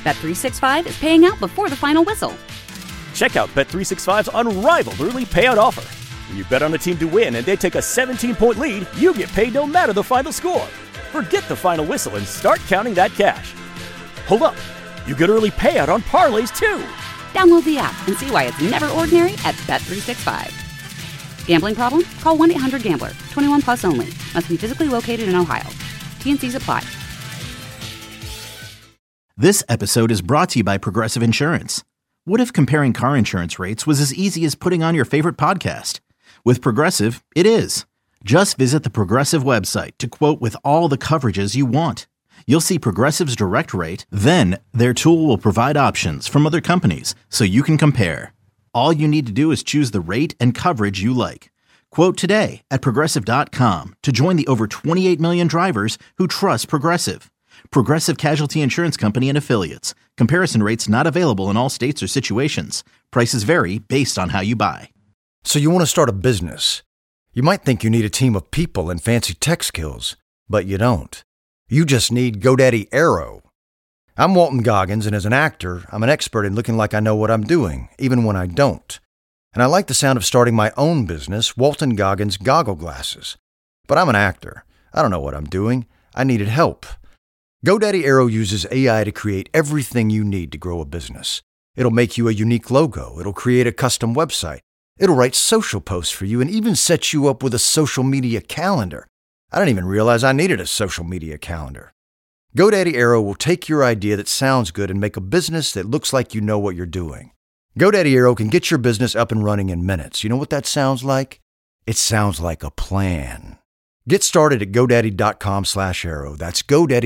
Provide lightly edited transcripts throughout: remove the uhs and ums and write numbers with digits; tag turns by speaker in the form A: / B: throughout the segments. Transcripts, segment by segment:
A: Bet365 is paying out before the final whistle.
B: Check out Bet365's unrivaled early payout offer. When you bet on a team to win and they take a 17-point lead, you get paid no matter the final score. Forget the final whistle and start counting that cash. Hold up. You get early payout on parlays, too.
A: Download the app and see why it's never ordinary at Bet365. Gambling problem? Call 1-800-GAMBLER. 21 plus only. Must be physically located in Ohio. T&Cs apply.
C: This episode is brought to you by Progressive Insurance. What if comparing car insurance rates was as easy as putting on your favorite podcast? With Progressive, it is. Just visit the Progressive website to quote with all the coverages you want. You'll see Progressive's direct rate, then their tool will provide options from other companies so you can compare. All you need to do is choose the rate and coverage you like. Quote today at Progressive.com to join the over 28 million drivers who trust Progressive. Progressive Casualty Insurance Company and Affiliates. Comparison rates not available in all states or situations. Prices vary based on how you buy.
D: So you want to start a business. You might think you need a team of people and fancy tech skills, but you don't. You just need GoDaddy Aero. I'm Walton Goggins, and as an actor, I'm an expert in looking like I know what I'm doing, even when I don't. And I like the sound of starting my own business, Walton Goggins Goggle Glasses. But I'm an actor. I don't know what I'm doing. I needed help. GoDaddy Aero uses AI to create everything you need to grow a business. It'll make you a unique logo. It'll create a custom website. It'll write social posts for you and even set you up with a social media calendar. I didn't even realize I needed a social media calendar. GoDaddy Aero will take your idea that sounds good and make a business that looks like you know what you're doing. GoDaddy Aero can get your business up and running in minutes. You know what that sounds like? It sounds like a plan. Get started at GoDaddy.com/Aero. That's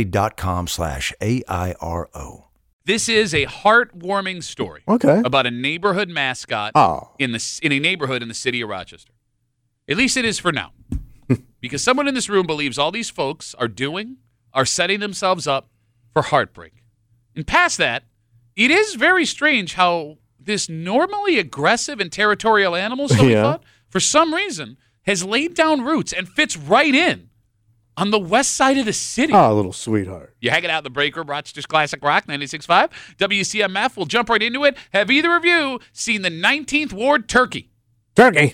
D: GoDaddy.com/AIRO.
E: This is a heartwarming story about a neighborhood mascot in a neighborhood in the city of Rochester. At least it is for now. Because someone in this room believes all these folks are setting themselves up for heartbreak. And past that, it is very strange how this normally aggressive and territorial animal, so we thought, for some reason, has laid down roots and fits right in on the west side of the city.
F: Oh, little sweetheart.
E: You're hanging out in the break room, Rochester's Classic Rock, 96.5. WCMF, we'll jump right into it. Have either of you seen the 19th Ward turkey?
F: Turkey.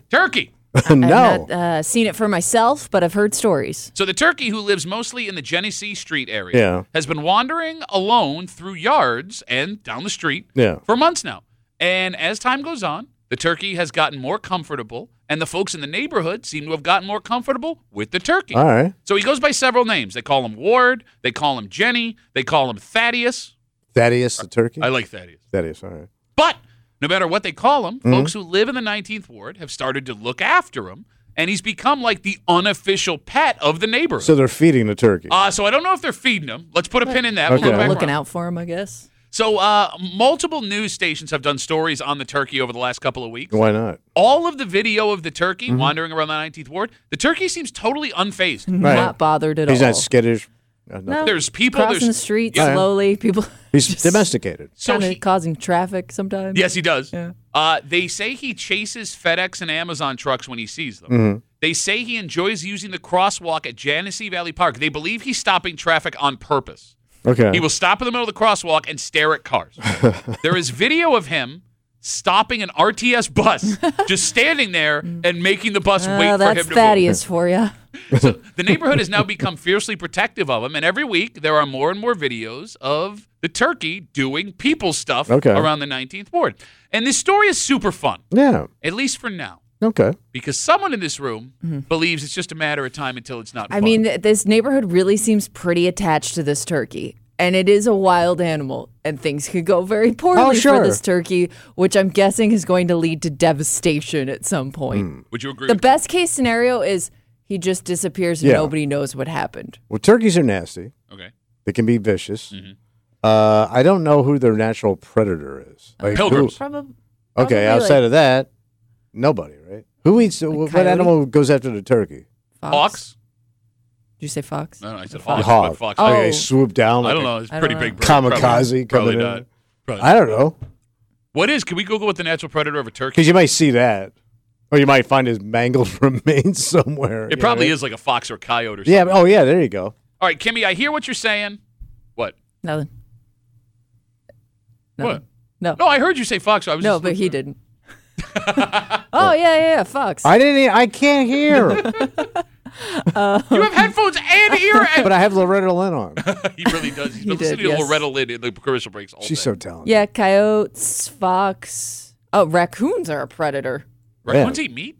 E: No.
G: I've not seen it for myself, but I've heard stories.
E: So the turkey, who lives mostly in the Genesee Street area, has been wandering alone through yards and down the street for months now. And as time goes on, the turkey has gotten more comfortable, and the folks in the neighborhood seem to have gotten more comfortable with the turkey.
F: All right.
E: So he goes by several names. They call him Ward. They call him Jenny. They call him Thaddeus.
F: Thaddeus the turkey?
E: I like Thaddeus.
F: Thaddeus, all right.
E: But no matter what they call him, folks who live in the 19th Ward have started to look after him, and he's become like the unofficial pet of the neighborhood.
F: So they're feeding the turkey.
E: So I don't know if they're feeding him. Let's put a pin in that.
F: Okay.
E: We'll look
G: Looking
E: around.
G: out for him, I guess.
E: So multiple news stations have done stories on the turkey over the last couple of weeks.
F: Why not?
E: All of the video of the turkey wandering around the 19th Ward, the turkey seems totally unfazed.
F: Right.
G: Not bothered at all.
F: He's not skittish.
G: No.
E: There's people
G: crossing the street
F: Yeah.
G: slowly. People
F: He's domesticated.
E: So
G: kind of
E: he-
G: causing traffic sometimes.
E: Yes, he does.
G: Yeah.
E: They say he chases FedEx and Amazon trucks when he sees them. They say he enjoys using the crosswalk at Genesee Valley Park. They believe he's stopping traffic on purpose.
F: Okay.
E: He will stop in the middle of the crosswalk and stare at cars. There is video of him stopping an RTS bus, just standing there and making the bus wait for him
G: That's
E: to move.
G: Thaddeus for you.
E: So the neighborhood has now become fiercely protective of him, and every week there are more and more videos of the turkey doing people stuff around the 19th Ward. And this story is super fun.
F: Yeah.
E: At least for now.
F: Okay.
E: Because someone in this room believes it's just a matter of time until it's not fun.
G: I mean, this neighborhood really seems pretty attached to this turkey. And it is a wild animal, and things could go very poorly for this turkey, which I'm guessing is going to lead to devastation at some point.
E: Would you agree
G: The
E: with
G: best case scenario is he just disappears and nobody knows what happened.
F: Well, turkeys are nasty.
E: Okay.
F: They can be vicious. I don't know who their natural predator is. Like
E: Pilgrims.
F: Okay, outside of that, nobody, right? Who eats, what
G: coyote?
F: animal goes after the turkey?
E: Hawks?
G: Did you say fox?
E: No, I said hawks.
F: Hawk.
E: But fox.
F: Okay, swoop down. Like
E: I don't know. It's
G: I
E: pretty
G: don't
E: big.
G: know.
E: bird.
F: Kamikaze
E: Probably
F: coming
E: not.
F: in.
E: Probably
F: I don't know.
E: What is? Can we Google what the natural predator of a turkey?
F: Because you might see that. Or you might find his mangled remains somewhere.
E: It probably is like a fox or a coyote or something.
F: Yeah. Oh, yeah. There you go.
E: All right, Kimmy, I hear what you're saying. What?
G: Nothing. No.
E: What?
G: No.
E: No, I heard you say Fox. So I was
G: no,
E: just
G: but he didn't. Yeah, Fox.
F: I can't hear.
E: You have headphones and ear.
F: But I have Loretta Lynn on.
E: He really does. He's been listening to Loretta Lynn in the commercial breaks all day.
F: She's so talented.
G: Yeah, coyotes, fox. Oh, raccoons are a predator.
E: Raccoons eat meat?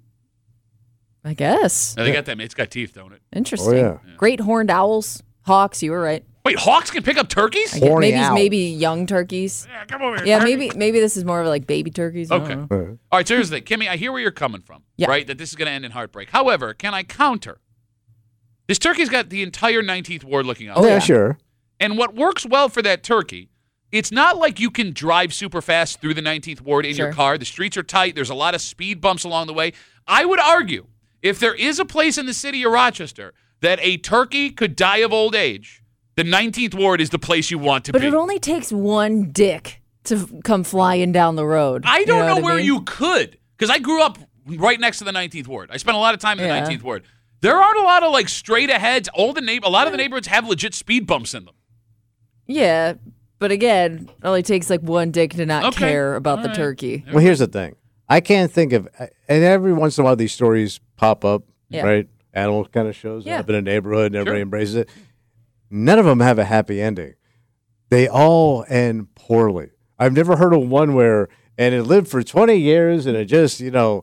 G: I guess.
E: No, they got that. It's got teeth, don't it?
G: Interesting.
F: Oh, yeah.
G: Great horned owls, hawks. You were right.
E: Wait, hawks can pick up turkeys?
G: Maybe young turkeys.
E: Yeah, come over here.
G: Yeah, maybe this is more of like baby turkeys.
E: Okay. All right, so here's the thing. Kimmy, I hear where you're coming from, right? That this is going to end in heartbreak. However, can I counter? This turkey's got the entire 19th Ward looking out.
F: Oh, yeah, sure.
E: And what works well for that turkey, it's not like you can drive super fast through the 19th Ward in your car. The streets are tight. There's a lot of speed bumps along the way. I would argue if there is a place in the city of Rochester that a turkey could die of old age, the 19th Ward is the place you want to be.
G: But it only takes one dick to come flying down the road.
E: I don't know where you could, because I grew up right next to the 19th Ward. I spent a lot of time in the 19th Ward. There aren't a lot of like straight aheads. A lot of the neighborhoods have legit speed bumps in them.
G: Yeah, but again, it only takes like one dick to not care about the turkey.
F: Well, here's the thing. I can't think of, and every once in a while these stories pop up, right? Animal kind of shows up in a neighborhood and everybody embraces it. None of them have a happy ending. They all end poorly. I've never heard of one where, and it lived for 20 years and it just,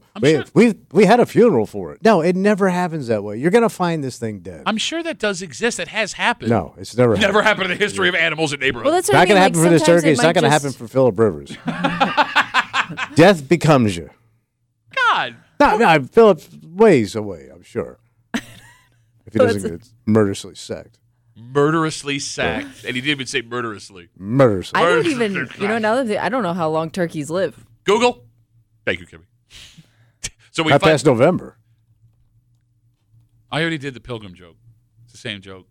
F: we had a funeral for it. No, it never happens that way. You're going to find this thing dead.
E: I'm sure that does exist. It has happened.
F: No, it's never happened.
E: Never happened in the history of animals in neighborhoods.
G: Well, that's
F: not going to happen for this turkey. It's not going to happen for Phillip Rivers. Death becomes you.
E: God.
F: No, Phillip ways away, I'm sure. If he doesn't get murderously sacked.
E: Murderously sacked. And he didn't even say murderously.
F: Murderously.
G: I don't even, I don't know how long turkeys live.
E: Google. Thank you, Kimmy. So we
F: past November.
E: I already did the Pilgrim joke. It's the same joke.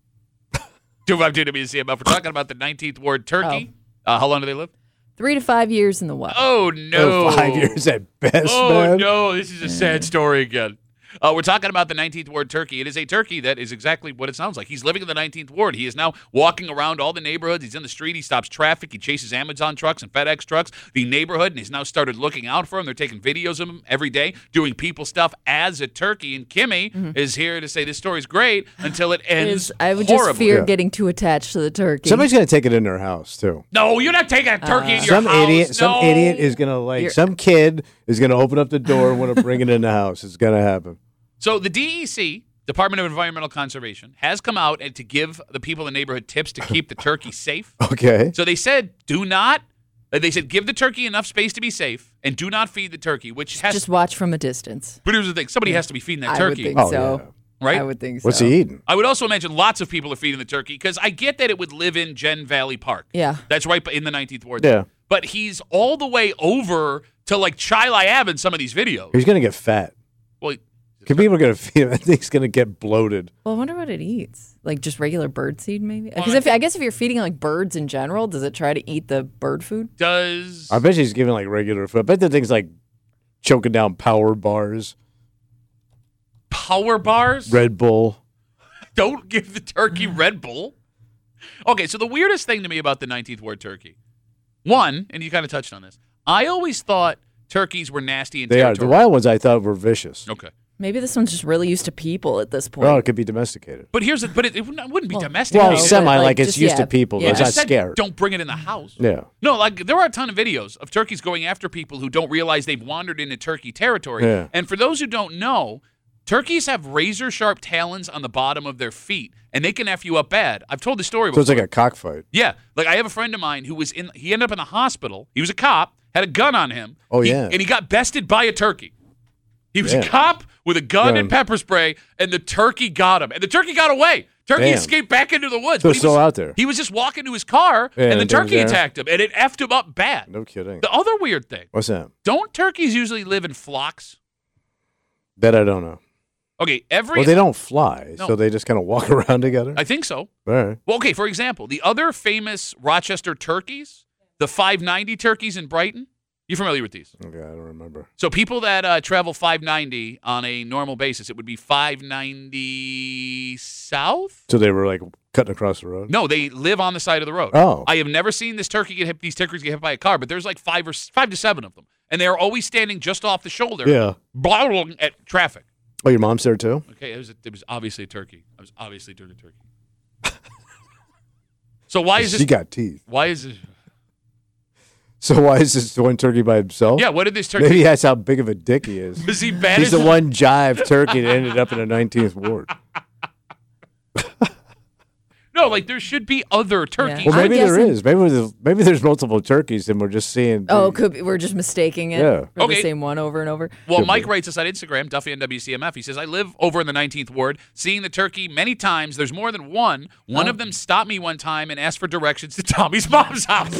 E: 252 WCMF. We're talking about the 19th Ward turkey. How long do they live?
G: 3 to 5 years in the wild.
E: Oh, no.
F: 5 years at best,
E: man. No. This is a sad story again. We're talking about the 19th Ward turkey. It is a turkey that is exactly what it sounds like. He's living in the 19th Ward. He is now walking around all the neighborhoods. He's in the street. He stops traffic. He chases Amazon trucks and FedEx trucks, the neighborhood, and he's now started looking out for him. They're taking videos of him every day, doing people stuff as a turkey. And Kimmy is here to say this story's great until it ends
G: I would
E: horribly.
G: just fear getting too attached to the turkey.
F: Somebody's going to take it in their house, too.
E: No, you're not taking a turkey in your house.
F: Some idiot is going to, some kid is going to open up the door and want to bring it in the house. It's going to happen.
E: So the DEC, Department of Environmental Conservation, has come out and to give the people in the neighborhood tips to keep the turkey safe.
F: Okay.
E: So they said, give the turkey enough space to be safe and do not feed the turkey, which has
G: just watch from a distance.
E: But here's the thing. Somebody has to be feeding that turkey.
G: I would think so.
F: Yeah.
E: Right?
G: I would think so.
F: What's he eating?
E: I would also imagine lots of people are feeding the turkey because I get that it would live in Gen Valley Park.
G: Yeah.
E: That's right in the 19th Ward.
F: Yeah.
E: But he's all the way over to like Chilai Ave in some of these videos.
F: He's going to get fat.
E: Well,
F: people are going to feed him. I think he's going to get bloated.
G: Well, I wonder what it eats. Like just regular bird seed, maybe? Because I guess if you're feeding like birds in general, does it try to eat the bird food?
F: I bet he's giving like regular food. I bet the thing's like choking down Power bars.
E: Power bars?
F: Red Bull.
E: Don't give the turkey Red Bull. Okay, so the weirdest thing to me about the 19th Ward turkey, one, and you kind of touched on this, I always thought turkeys were nasty and territorial.
F: They are. The wild ones I thought were vicious.
E: Okay.
G: Maybe this one's just really used to people at this point.
F: Well, it could be domesticated.
E: But it wouldn't be domesticated.
F: Well, semi, like it's used to people.
E: Yeah.
F: It's not scared.
E: Don't bring it in the house.
F: Yeah.
E: No, like there are a ton of videos of turkeys going after people who don't realize they've wandered into turkey territory.
F: Yeah.
E: And for those who don't know, turkeys have razor-sharp talons on the bottom of their feet, and they can F you up bad. I've told the story before.
F: So it's like a cockfight.
E: Yeah. Like I have a friend of mine who he ended up in the hospital. He was a cop, had a gun on him. And he got bested by a turkey. He was a cop with a gun and pepper spray, and the turkey got him. And the turkey got away. Turkey escaped back into the woods.
F: So still out there.
E: He was just walking to his car, and the turkey attacked him, and it effed him up bad.
F: No kidding.
E: The other weird thing.
F: What's that?
E: Don't turkeys usually live in flocks?
F: That I don't know.
E: Okay,
F: Well, they don't fly, so they just kind of walk around together?
E: I think so.
F: All right.
E: Well, okay, for example, the other famous Rochester turkeys, the 590 turkeys in Brighton, You familiar with these?
F: Okay, I don't remember.
E: So people that travel 590 on a normal basis, it would be 590 south?
F: So they were like cutting across the road?
E: No, they live on the side of the road.
F: Oh.
E: I have never seen these turkeys get hit by a car, but there's like 5 to 7 of them. And they're always standing just off the shoulder.
F: Yeah.
E: At traffic.
F: Oh, your mom's there too?
E: Okay, it was obviously a turkey. I was obviously doing a turkey. So why is this?
F: She got teeth.
E: Why is it?
F: So why is this one turkey by himself?
E: Yeah, what did this turkey?
F: Maybe that's how big of a dick he is.
E: Was he bad?
F: He's the one jive turkey that ended up in the 19th ward.
E: No, like there should be other turkeys.
F: Well, maybe there is. Maybe there's multiple turkeys, and we're just seeing.
G: Oh, could be, we're just mistaking it for the same one over and over.
E: Well, Mike writes us on Instagram, Duffy and WCMF. He says, I live over in the 19th ward, seeing the turkey many times. There's more than one. One of them stopped me one time and asked for directions to Tommy's mom's house.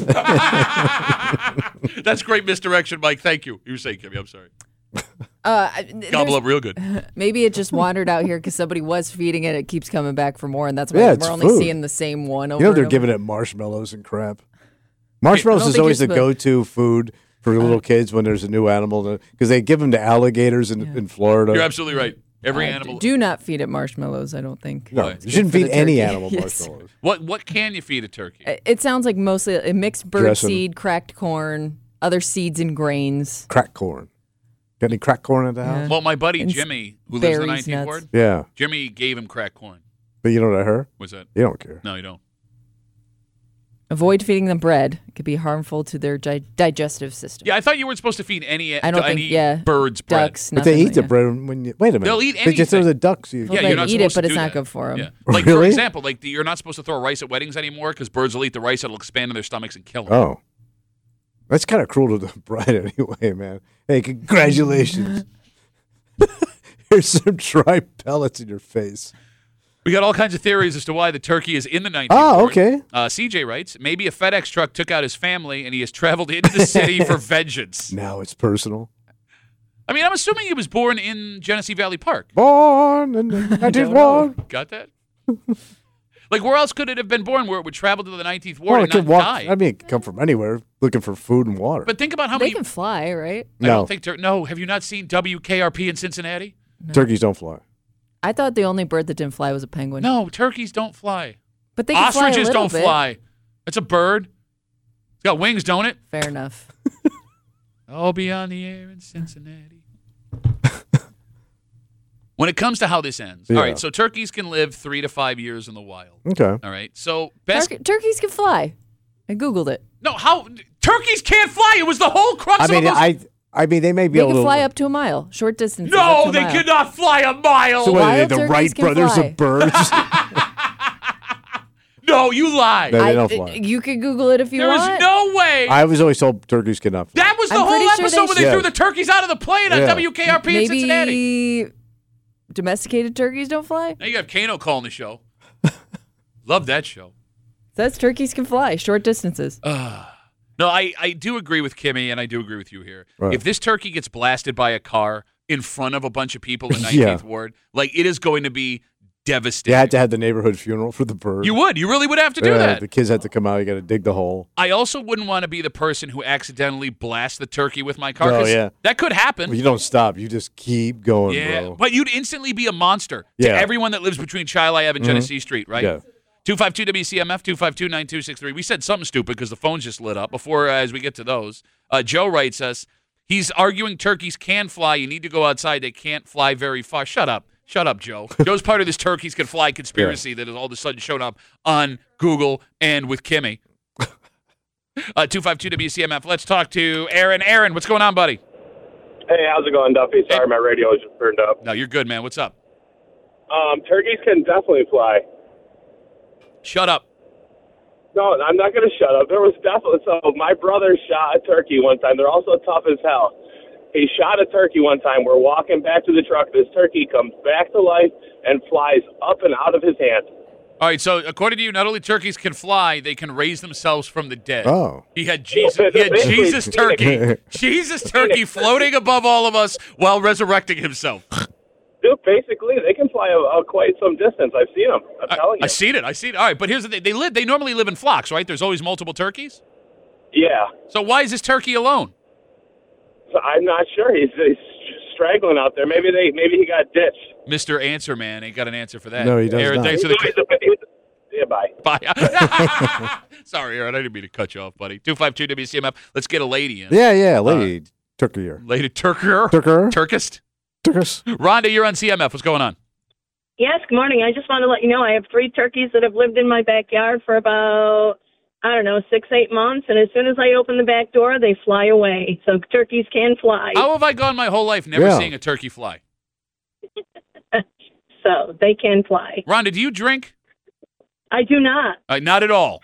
E: That's great misdirection, Mike. Thank you. You were saying, Kimmy, I'm sorry. Gobble up real good.
G: Maybe it just wandered out here because somebody was feeding it. It keeps coming back for more, and that's why we're only seeing the same one over.
F: They're giving it marshmallows and crap. Marshmallows is always the go-to food for little kids when there's a new animal because they give them to alligators in Florida.
E: You're absolutely right. Every animal.
G: Do not feed it marshmallows, I don't think.
F: No, you shouldn't feed any animal marshmallows.
E: What can you feed a turkey?
G: It sounds like mostly a mixed bird seed, cracked corn, other seeds and grains.
F: Cracked corn. Got any cracked corn at the house?
E: Well, my buddy Jimmy, who lives in the 19th ward, Jimmy gave him cracked corn.
F: But you know what I heard?
E: What's that?
F: You don't care.
E: No, you don't.
G: Avoid feeding them bread. It could be harmful to their digestive system.
E: Yeah, I thought you weren't supposed to feed any birds
G: ducks,
E: bread.
F: But they eat the bread when you... Wait a minute.
E: They'll eat anything.
F: They just throw the ducks.
G: Well, they eat it, but it's not good for them.
E: Yeah. Like, for example, you're not supposed to throw rice at weddings anymore because birds will eat the rice. It'll expand in their stomachs and kill them.
F: Oh. That's kind of cruel to the bride anyway, man. Hey, congratulations. Here's some dry pellets in your face.
E: We got all kinds of theories as to why the turkey is in the 19th ward.
F: Okay.
E: CJ writes, maybe a FedEx truck took out his family and he has traveled into the city for vengeance.
F: Now it's personal.
E: I mean, I'm assuming he was born in Genesee Valley Park.
F: Born in the 19th ward.
E: Got that? Like, where else could it have been born where it would travel to the 19th ward and not die?
F: I mean, it could come from anywhere looking for food and water.
E: But think about how
G: they can fly, right?
E: I don't think no. Have you not seen WKRP in Cincinnati?
F: No. Turkeys don't fly.
G: I thought the only bird that didn't fly was a penguin.
E: No, turkeys don't fly.
G: But they can
E: Ostriches
G: fly a
E: don't
G: bit.
E: fly. It's a bird. It's got wings, don't it?
G: Fair enough.
E: I'll be on the air in Cincinnati. When it comes to how this ends, all right, so turkeys can live 3 to 5 years in the wild.
F: Okay.
E: All right, so
G: turkeys can fly. I Googled it.
E: No, how? Turkeys can't fly. It was the whole crux of it.
F: I mean, they may be
G: able to...
F: They can
G: fly up to a mile, short distance.
E: No, they cannot fly a mile.
F: So what are they, the Wright brothers of birds?
E: No, you lie.
F: No, they don't fly.
G: You can Google it if you want.
E: There is no way.
F: I was always told turkeys cannot fly.
E: That was the whole episode where they threw the turkeys out of the plane on WKRP in Cincinnati.
G: Maybe domesticated turkeys don't fly?
E: Now you have Kano calling the show. Love that show.
G: Says turkeys can fly short distances.
E: No, I do agree with Kimmy, and I do agree with you here.
F: Right.
E: If this turkey gets blasted by a car in front of a bunch of people in 19th Ward, like, it is going to be devastating.
F: You had to have the neighborhood funeral for the bird.
E: You would. You really would have to do that.
F: The kids had to come out. You got to dig the hole.
E: I also wouldn't want to be the person who accidentally blasts the turkey with my car.
F: Oh, yeah.
E: That could happen.
F: Well, you don't stop. You just keep going, bro.
E: But you'd instantly be a monster to everyone that lives between Chili Ave and Genesee Street, right?
F: Yeah.
E: 252-WCMF, 252-9263. We said something stupid because the phones just lit up. Before, as we get to those, Joe writes us, he's arguing turkeys can fly. You need to go outside. They can't fly very far. Shut up. Shut up, Joe. Joe's part of this turkeys can fly conspiracy that has all of a sudden shown up on Google and with Kimmy. 252-WCMF. Let's talk to Aaron. Aaron, what's going on, buddy?
H: Hey, how's it going, Duffy? Sorry, my radio was just turned up.
E: No, you're good, man. What's up?
H: Turkeys can definitely fly.
E: Shut up.
H: No, I'm not going to shut up. There was definitely... So my brother shot a turkey one time. They're also tough as hell. He shot a turkey one time. We're walking back to the truck. This turkey comes back to life and flies up and out of his hand.
E: All right, so according to you, not only turkeys can fly, they can raise themselves from the dead.
F: Oh.
E: He had Jesus turkey. Jesus turkey floating above all of us while resurrecting himself.
H: Dude, basically, they can fly quite some distance. I've seen them. I'm telling you.
E: I seen it. All right, but here's the thing. They normally live in flocks, right? There's always multiple turkeys?
H: Yeah.
E: So why is this turkey alone?
H: So I'm not sure. He's straggling out there. Maybe he got ditched.
E: Mr. Answer Man ain't got an answer for that.
F: No, he does
E: Aaron,
F: not.
E: Thanks for the
H: yeah, bye.
E: Bye. Sorry, Aaron. I didn't mean to cut you off, buddy. 252 WCMF. Let's get a lady in.
F: Yeah, lady. Turkier.
E: Lady Turker. Turkist. Rhonda, you're on CMF. What's going on?
I: Yes, good morning. I just want to let you know I have 3 turkeys that have lived in my backyard for about, 6-8 months. And as soon as I open the back door, they fly away. So turkeys can fly.
E: How have I gone my whole life never seeing a turkey fly?
I: So they can fly.
E: Rhonda, do you drink?
I: I do not.
E: Not at all.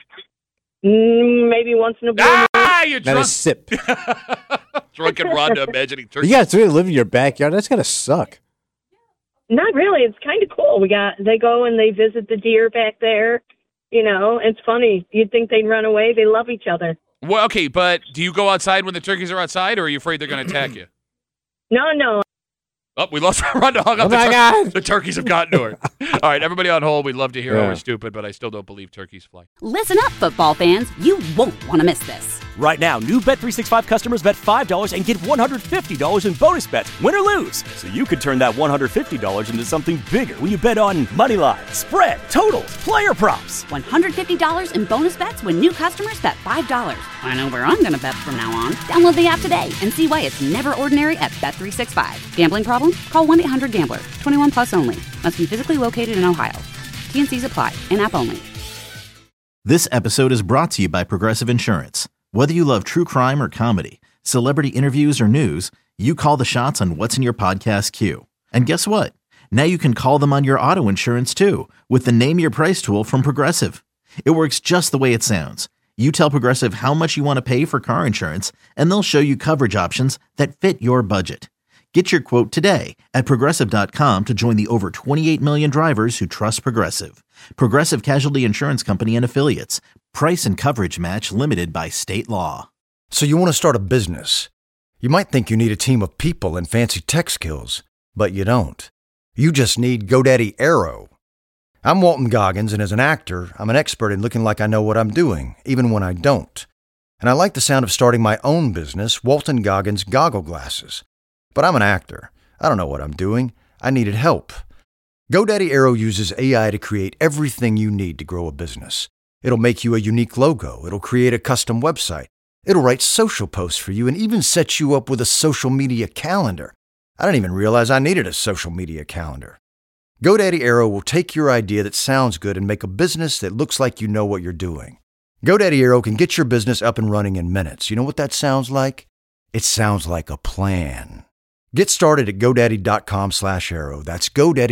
I: Maybe once in a blue moon.
E: You're drunk.
F: Not a sip.
E: Drunken Rhonda imagining turkey.
F: You got to live in your backyard. That's got to suck.
I: Not really. It's kind of cool. They go and they visit the deer back there. It's funny. You'd think they'd run away. They love each other.
E: Well, okay, but do you go outside when the turkeys are outside, or are you afraid they're going to attack you?
I: No.
E: Oh, we lost Rhonda. Hung up.
F: God.
E: The turkeys have gotten to her. All right, everybody on hold. We'd love to hear how we're stupid, but I still don't believe turkeys fly.
A: Listen up, football fans. You won't want to miss this.
B: Right now, new Bet365 customers bet $5 and get $150 in bonus bets, win or lose. So you could turn that $150 into something bigger when you bet on money line, spread, totals, player props.
A: $150 in bonus bets when new customers bet $5. I know where I'm going to bet from now on. Download the app today and see why it's never ordinary at Bet365. Gambling problem? Call 1-800-GAMBLER. 21 plus only. Must be physically located in Ohio. T&Cs apply. In-app only.
C: This episode is brought to you by Progressive Insurance. Whether you love true crime or comedy, celebrity interviews or news, you call the shots on what's in your podcast queue. And guess what? Now you can call them on your auto insurance too with the Name Your Price tool from Progressive. It works just the way it sounds. You tell Progressive how much you want to pay for car insurance, and they'll show you coverage options that fit your budget. Get your quote today at Progressive.com to join the over 28 million drivers who trust Progressive. Progressive Casualty Insurance Company and Affiliates. Price and coverage match limited by state law.
D: So you want to start a business. You might think you need a team of people and fancy tech skills, but you don't. You just need GoDaddy Aero. I'm Walton Goggins, and as an actor, I'm an expert in looking like I know what I'm doing, even when I don't. And I like the sound of starting my own business, Walton Goggins Goggle Glasses. But I'm an actor. I don't know what I'm doing. I needed help. GoDaddy Aero uses AI to create everything you need to grow a business. It'll make you a unique logo. It'll create a custom website. It'll write social posts for you and even set you up with a social media calendar. I didn't even realize I needed a social media calendar. GoDaddy Aero will take your idea that sounds good and make a business that looks like you know what you're doing. GoDaddy Aero can get your business up and running in minutes. You know what that sounds like? It sounds like a plan. Get started at GoDaddy.com/Aero. That's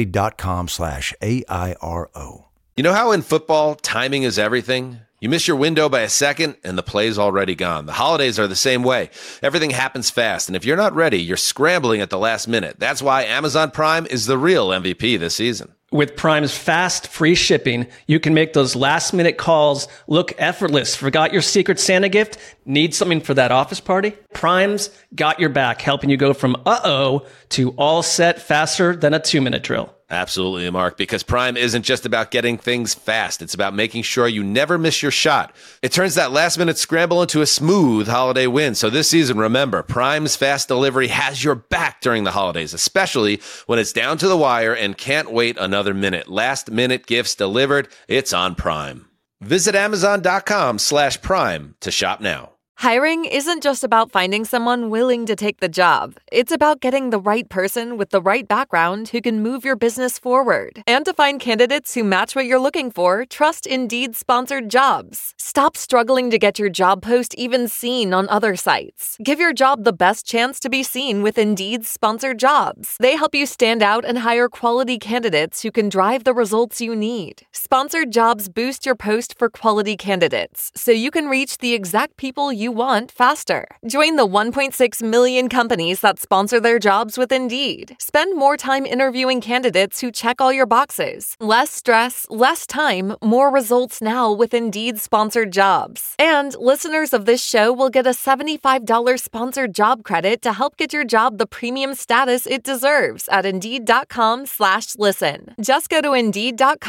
D: GoDaddy.com/AIRO.
J: You know how in football, timing is everything? You miss your window by a second, and the play's already gone. The holidays are the same way. Everything happens fast, and if you're not ready, you're scrambling at the last minute. That's why Amazon Prime is the real MVP this season.
K: With Prime's fast, free shipping, you can make those last-minute calls look effortless. Forgot your Secret Santa gift? Need something for that office party? Prime's got your back, helping you go from uh-oh to all set faster than a 2-minute drill.
J: Absolutely, Mark, because Prime isn't just about getting things fast. It's about making sure you never miss your shot. It turns that last-minute scramble into a smooth holiday win. So this season, remember, Prime's fast delivery has your back during the holidays, especially when it's down to the wire and can't wait another minute. Last-minute gifts delivered, it's on Prime. Visit Amazon.com/Prime to shop now.
L: Hiring isn't just about finding someone willing to take the job. It's about getting the right person with the right background who can move your business forward. And to find candidates who match what you're looking for, trust Indeed Sponsored Jobs. Stop struggling to get your job post even seen on other sites. Give your job the best chance to be seen with Indeed Sponsored Jobs. They help you stand out and hire quality candidates who can drive the results you need. Sponsored Jobs boost your post for quality candidates, so you can reach the exact people you want faster. Join the 1.6 million companies that sponsor their jobs with Indeed. Spend more time interviewing candidates who check all your boxes. Less stress, less time, more results now with Indeed Sponsored Jobs. And listeners of this show will get a $75 sponsored job credit to help get your job the premium status it deserves at Indeed.com/listen. Just go to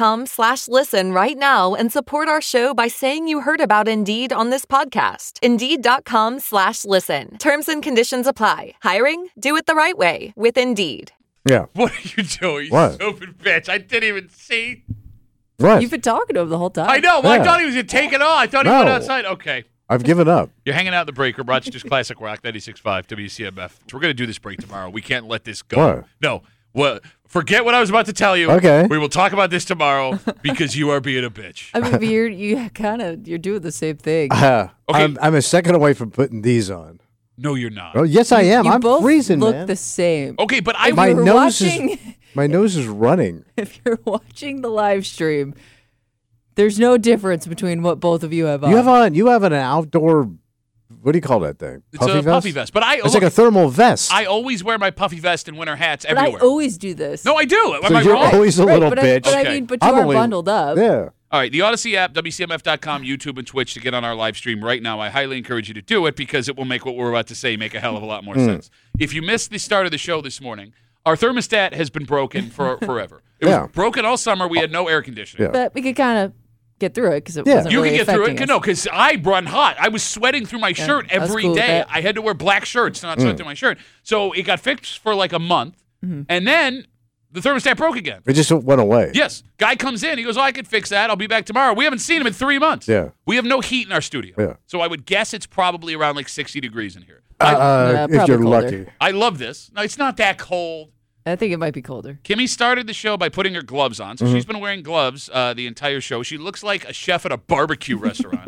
L: Indeed.com/listen right now and support our show by saying you heard about Indeed on this podcast. Indeed Indeed.com/listen. Terms and conditions apply. Hiring? Do it the right way with Indeed.
F: Yeah.
E: What are you doing,
F: What?
E: you stupid bitch? I didn't even see.
F: What?
G: You've been talking to him the whole time.
E: I know. Well,
F: Yeah.
E: I thought he was going to take it off. I thought he went outside. Okay.
F: I've given up.
E: You're hanging out in the break room, Rochester's Classic Rock 96.5 WCMF. We're going to do this break tomorrow. We can't let this go.
F: What?
E: No. Well, forget what I was about to tell you.
F: Okay.
E: We will talk about this tomorrow because you are being a bitch.
G: I mean, but you're doing the same thing.
E: Okay.
F: I'm a second away from putting these on.
E: No, you're not.
F: Oh, yes, I am.
G: You
F: I'm
G: both
F: freezing,
G: look
F: man.
G: the same.
E: Okay, but
F: my
G: you were
F: nose
G: watching-
F: is my nose is running.
G: If you're watching the live stream, there's no difference between what both of you have on.
F: You have an outdoor. What do you call that thing?
E: It's a puffy vest. But
F: it's like a thermal vest.
E: I always wear my puffy vest and winter hats
G: But
E: everywhere.
G: I always do this.
E: No, I do. Am
F: So
E: I
F: you're
E: wrong?
F: always a little bitch.
G: But
E: Okay.
G: I mean, you
F: I'm
G: are
F: only-
G: bundled up.
F: Yeah.
E: All right, the Odyssey app, WCMF.com, YouTube, and Twitch to get on our live stream right now. I highly encourage you to do it because it will make what we're about to say make a hell of a lot more sense. If you missed the start of the show this morning, our thermostat has been broken for forever. It was broken all summer. We had no air conditioning.
G: But we could kind of get through it because it wasn't
E: You
G: really
E: can get through it.
G: affecting us.
E: No, because I run hot. I was sweating through my shirt
G: I was
E: every
G: cool with
E: day.
G: that.
E: I had to wear black shirts to not sweat through my shirt. So it got fixed for like a month. And then the thermostat broke again.
F: It just went away.
E: Yes. Guy comes in. He goes, I can fix that. I'll be back tomorrow. We haven't seen him in 3 months.
F: Yeah.
E: We have no heat in our studio.
F: Yeah.
E: So I would guess it's probably around like 60 degrees in here.
F: If you're
G: probably colder.
F: lucky.
E: I love this. No, it's not that cold.
G: I think it might be colder.
E: Kimmy started the show by putting her gloves on. So she's been wearing gloves the entire show. She looks like a chef at a barbecue restaurant.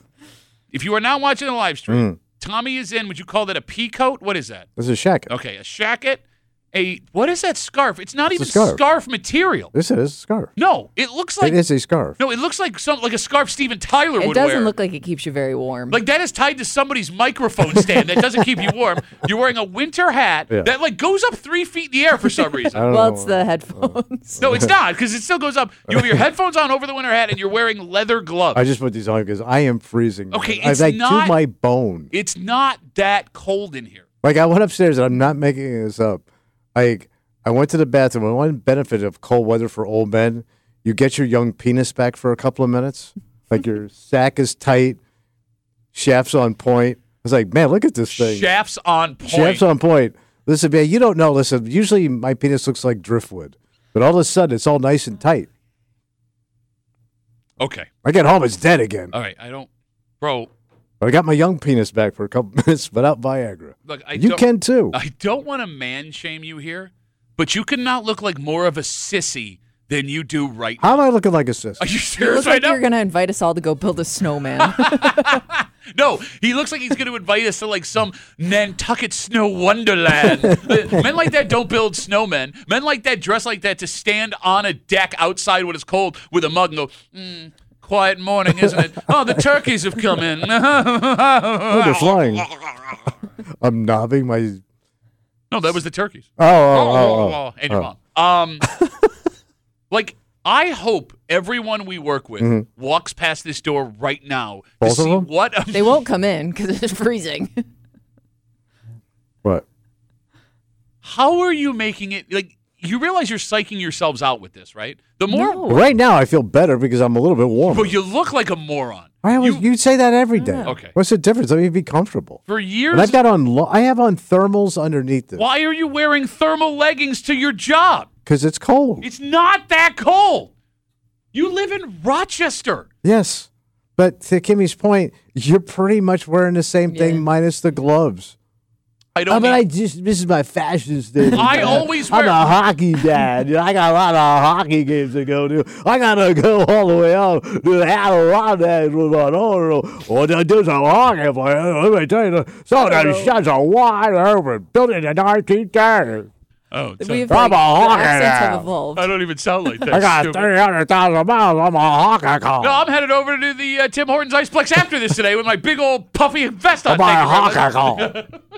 E: If you are now watching the live stream, Tommy is in, would you call that a pea coat? What is that?
F: This is a shacket.
E: Okay, a shacket. What is that scarf? It's not even
F: a scarf.
E: scarf material.
F: This is a scarf.
E: No, it looks like
F: It is a scarf.
E: No, it looks like a scarf Steven Tyler
G: It
E: would
G: doesn't
E: wear.
G: look like it keeps you very warm.
E: Like that is tied to somebody's microphone stand that doesn't keep you warm. You're wearing a winter hat that like goes up 3 feet in the air for some reason.
G: Well, it's the headphones.
E: No, it's not because it still goes up. You have your headphones on over the winter hat and you're wearing leather gloves.
F: I just put these on because I am freezing.
E: Okay,
F: I
E: it's
F: like
E: not-
F: to my bone.
E: It's not that cold in here.
F: Like I went upstairs and I'm not making this up. I went to the bathroom. And one benefit of cold weather for old men, you get your young penis back for a couple of minutes. Like your sack is tight, shafts on point. I was like, man, look at this thing.
E: Shafts on point.
F: Shafts on point. Listen, man, you don't know. Listen, usually my penis looks like driftwood, but all of a sudden it's all nice and tight.
E: Okay.
F: I get home, it's dead again.
E: All right. Bro.
F: But I got my young penis back for a couple minutes without Viagra.
E: Look,
F: you can too.
E: I don't want to man shame you here, but you could not look like more of a sissy than you do right now.
F: How am I looking like a sister?
E: Are you
G: You
E: serious
G: look
E: right
G: like
E: now?
G: you're going to invite us all to go build a snowman.
E: No, he looks like he's going to invite us to like some Nantucket snow wonderland. Men like that don't build snowmen. Men like that dress like that to stand on a deck outside when it's cold with a mug and go, quiet morning, isn't it? Oh, the turkeys have come in.
F: Oh, they're flying. I'm knobbing my...
E: No, that was the turkeys.
F: Oh.
E: And your mom. Like, I hope everyone we work with walks past this door right now
F: Both
E: to
F: of
E: see
F: them?
E: what.
G: They won't come in because it's freezing.
F: What?
E: How are you making it? Like, you realize you're psyching yourselves out with this, right? The more.
G: No.
F: Right now, I feel better because I'm a little bit warmer.
E: But you look like a moron.
F: You say that every day.
E: Okay.
F: What's the difference? Let me be comfortable.
E: For years.
F: And I've got on. I have on thermals underneath this
E: Why are you wearing thermal leggings to your job?
F: because it's cold.
E: It's not that cold. You live in Rochester.
F: Yes, but to Kimmy's point, you're pretty much wearing the same thing minus the gloves.
E: I don't.
F: This is my fashion statement.
E: I always wear.
F: I'm a hockey dad. I got a lot of hockey games to go to. I gotta go all the way out to the Adirondack with my daughter. Or to do some hockey for you. Let me tell you, some of those shots are wide open, built in the 1930s.
E: Oh,
G: We've
F: I'm a
G: the
F: hockey
G: accents have
F: dad.
G: evolved.
E: I don't even sound like that.
F: I got
E: Stupid.
F: 300,000 miles. I'm a hockey call.
E: No, I'm headed over to the Tim Hortons Iceplex after this today with my big old puffy vest on.
F: I'm a
E: Thank you very
F: hockey
E: much.
F: call.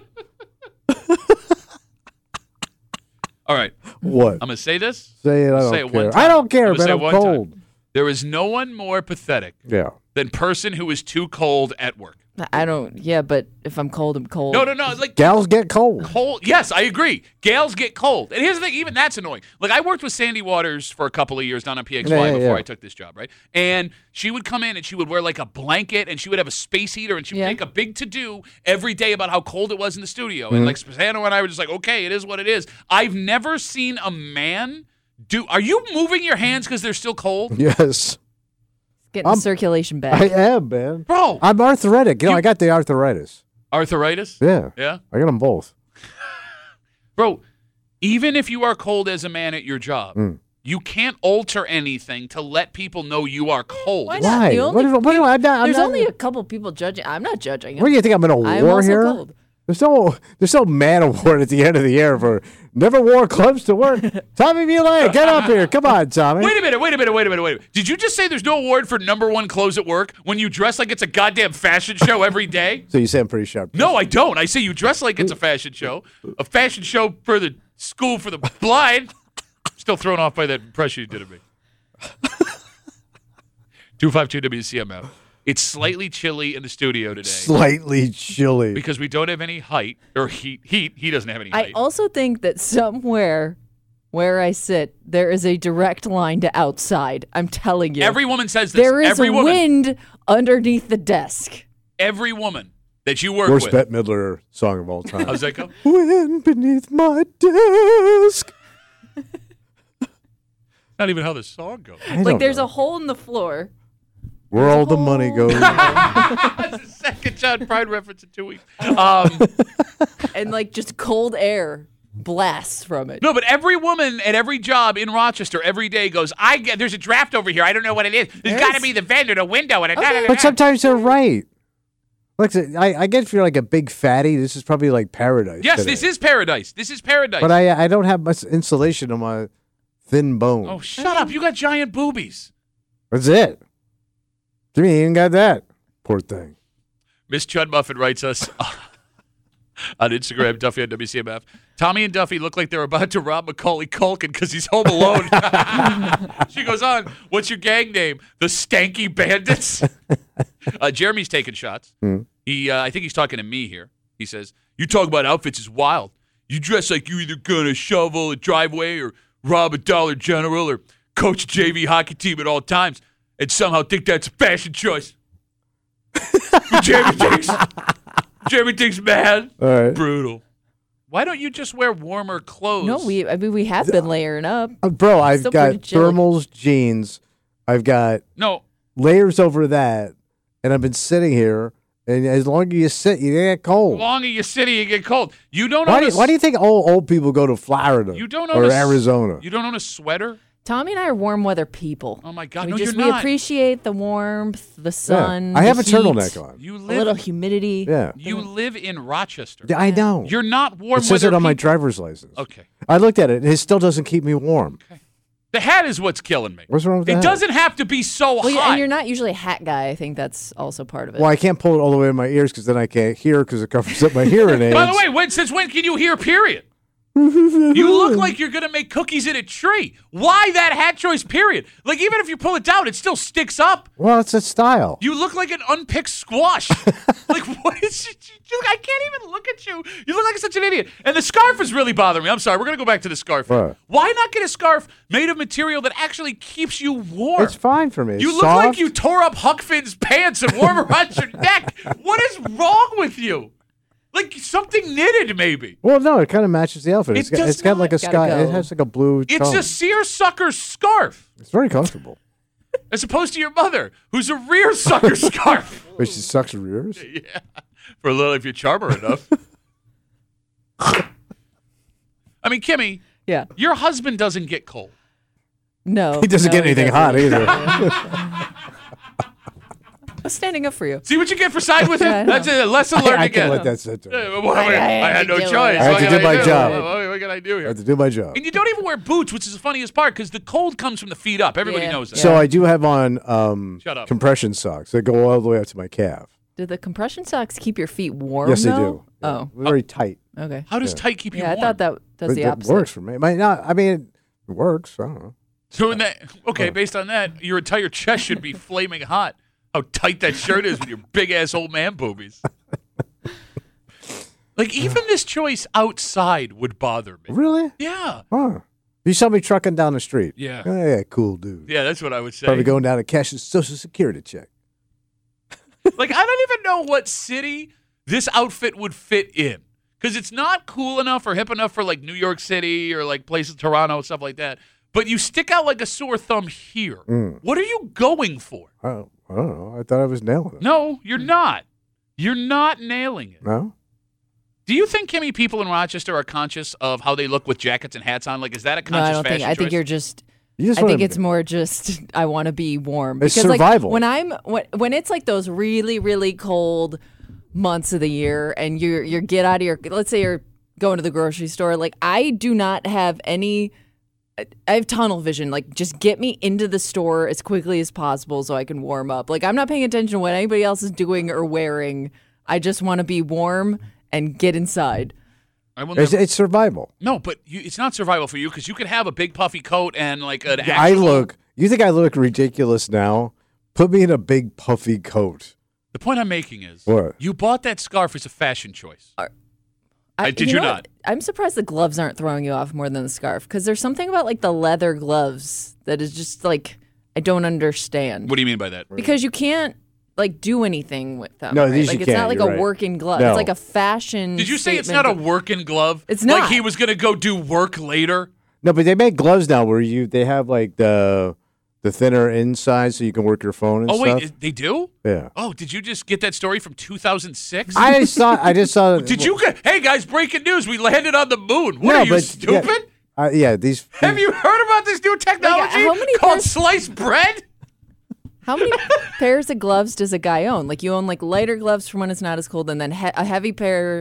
E: All right.
F: What?
E: I'm going to say this.
F: Say it. I
E: Say
F: don't
E: it one
F: care.
E: time.
F: I don't care,
E: I'm gonna
F: man.
E: say it
F: I'm
E: one time.
F: cold.
E: There is no one more pathetic
F: Yeah.
E: than person who is too cold at work.
G: I don't. Yeah, but if I'm cold, I'm cold.
E: No. Like
F: gals get cold.
E: Cold. Yes, I agree. Gals get cold. And here's the thing. Even that's annoying. Like I worked with Sandy Waters for a couple of years down on PXY before I took this job, right? And she would come in and she would wear like a blanket and she would have a space heater and she would make a big to-do every day about how cold it was in the studio. And like Spazano and I were just like, okay, it is what it is. I've never seen a man do. Are you moving your hands because they're still cold?
F: Yes.
G: Getting the circulation back.
F: I am, man.
E: Bro.
F: I'm arthritic. I got the arthritis.
E: Arthritis?
F: Yeah.
E: Yeah?
F: I got them both.
E: Bro, even if you are cold as a man at your job, you can't alter anything to let people know you are cold.
G: Why not? There's only a couple people judging. I'm not judging.
F: What do you think? I'm in a war here?
G: Cold.
F: There's no man award at the end of the year for never wore clubs to work. Tommy Muley, get up here. Come on, Tommy.
E: Wait a minute. Did you just say there's no award for number one clothes at work when you dress like it's a goddamn fashion show every day?
F: So you say I'm pretty sharp.
E: No, I don't. I say you dress like it's a fashion show for the school for the blind. Still thrown off by that impression you did of me. 252 WCMF. It's slightly chilly in the studio today.
F: Slightly chilly.
E: Because we don't have any height or heat. He doesn't have any height.
G: I also think that somewhere where I sit, there is a direct line to outside. I'm telling you.
E: Every woman says this.
G: There is wind underneath the desk.
E: Every woman that you work
F: Worst
E: with.
F: Bette Midler song of all time.
E: How's that go?
F: Wind beneath my desk.
E: Not even how the song goes.
G: Like there's a hole in the floor.
F: Where all the money goes.
E: That's the second John Prine reference in 2 weeks.
G: And like just cold air blasts from it.
E: No, but every woman at every job in Rochester every day goes, there's a draft over here. I don't know what it is. There's got to be the vent or the window. And
F: But sometimes they're right. Like, I guess if you're like a big fatty, this is probably like paradise.
E: Yes,
F: today.
E: this is paradise.
F: But I don't have much insulation on my thin bone.
E: Oh, shut up. You got giant boobies.
F: That's it. Jimmy ain't got that. Poor thing.
E: Miss Chud Muffin writes us on Instagram, Duffy on WCMF. Tommy and Duffy look like they're about to rob Macaulay Culkin because he's home alone. She goes on, what's your gang name? The Stanky Bandits? Jeremy's taking shots. I think he's talking to me here. He says, you talk about outfits is wild. You dress like you either gonna shovel a driveway or rob a Dollar General or coach a JV hockey team at all times. And somehow think that's a fashion choice. Jeremy thinks mad.
F: All right.
E: Brutal. Why don't you just wear warmer clothes?
G: No, we have been layering up.
F: Bro, I've got thermals, jeans. I've got layers over that. And I've been sitting here. And as long as you sit, you get cold.
E: As long as you sit, you get cold. You don't
F: why do you think old people go to Florida or Arizona?
E: You don't own a sweater?
G: Tommy and I are warm weather people.
E: Oh, my God.
G: We appreciate the warmth, the sun.
F: I have a turtleneck on.
E: A
G: little humidity.
F: Yeah.
E: You live in Rochester.
F: Yeah, I know.
E: You're not warm weather.
F: It says it on
E: people.
F: my driver's license.
E: Okay.
F: I looked at it, and it still doesn't keep me warm.
E: Okay. The hat is what's killing me.
F: What's wrong with that?
E: It doesn't have to be so hot.
G: And you're not usually a hat guy. I think that's also part of it.
F: Well, I can't pull it all the way in my ears because then I can't hear because it covers up my hearing aids.
E: By the way, since when can you hear, period? You look like you're going to make cookies in a tree. Why that hat choice, period? Like, even if you pull it down, it still sticks up.
F: Well, it's a style.
E: You look like an unpicked squash. Like, what is it? I can't even look at you. You look like such an idiot. And the scarf is really bothering me. I'm sorry. We're going to go back to the scarf.
F: Right.
E: Why not get a scarf made of material that actually keeps you warm?
F: It's fine for me.
E: You look like you tore up Huck Finn's pants and wore them around your neck. What is wrong with you? Like something knitted, maybe.
F: Well, no, it kind of matches the outfit. It's got like a sky. It has like a blue tone.
E: It's a seersucker scarf.
F: It's very comfortable.
E: As opposed to your mother, who's a rear-sucker scarf.
F: Wait, she sucks rears?
E: Yeah. For a little, if you charm her enough. I mean, Kimmy.
G: Yeah.
E: Your husband doesn't get cold.
G: No.
F: He doesn't get anything hot either.
G: I'm standing up for you.
E: See what you get for siding with him? That's a lesson learned again.
F: I can't let that sit there.
E: I had no choice.
F: I had to do my job.
E: What can I do here?
F: I have to do my job.
E: And you don't even wear boots, which is the funniest part, because the cold comes from the feet up. Everybody knows that.
F: So I do have on
E: Shut up.
F: compression socks that go all the way up to my calf.
G: Do the compression socks keep your feet warm?
F: Yes, they
G: though?
F: do. Yeah.
G: Oh,
F: very tight.
G: Okay.
E: How does tight keep you warm?
G: I thought that's the opposite.
F: It works for me. I mean, it works. I don't know.
E: So based on that, your entire chest should be flaming hot. how tight that shirt is with your big-ass old man boobies. Like, even this choice outside would bother me.
F: Really?
E: Yeah.
F: Huh. You saw me trucking down the street.
E: Yeah.
F: Oh, yeah, cool dude.
E: Yeah, that's what I would say.
F: Probably going down to cash his Social Security check.
E: Like, I don't even know what city this outfit would fit in. Because it's not cool enough or hip enough for, like, New York City or, like, places, Toronto, stuff like that. But you stick out like a sore thumb here. What are you going for?
F: I don't know. I thought I was nailing it.
E: No, you're not. You're not nailing it.
F: No?
E: Do you think, Kimmy, people in Rochester are conscious of how they look with jackets and hats on? Like, is that a conscious fashion choice?
G: I think you're just... I think it's more just I want to be warm.
F: It's survival.
G: Like, when it's like those really, really cold months of the year and you get out of your... Let's say you're going to the grocery store. Like, I do not have any... I have tunnel vision. Like, just get me into the store as quickly as possible so I can warm up. Like, I'm not paying attention to what anybody else is doing or wearing. I just want to be warm and get inside.
F: It's survival.
E: No, but it's not survival for you because you could have a big puffy coat and like an actual...
F: You think I look ridiculous now? Put me in a big puffy coat.
E: The point I'm making is
F: what?
E: You bought that scarf as a fashion choice. Did you not?
G: I'm surprised the gloves aren't throwing you off more than the scarf because there's something about like the leather gloves that is just like I don't understand.
E: What do you mean by that?
G: Because you can't like do anything with them.
F: No,
G: right?
F: these
G: like
F: you
G: it's
F: can't.
G: not like
F: You're
G: a
F: right.
G: working glove.
F: No.
G: It's like a fashion.
E: Did you say it's not a working glove?
G: It's not.
E: Like he was going to go do work later?
F: No, but they make gloves now where they have like the thinner inside so you can work your phone and stuff.
E: Oh, wait, they do?
F: Yeah.
E: Oh, did you just get that story from 2006?
F: I just saw.
E: Did you get? Hey guys, breaking news! We landed on the moon. What are you, stupid?
F: These.
E: Have you heard about this new technology called sliced bread?
G: How many pairs of gloves does a guy own? Like you own like lighter gloves for when it's not as cold, and then a heavy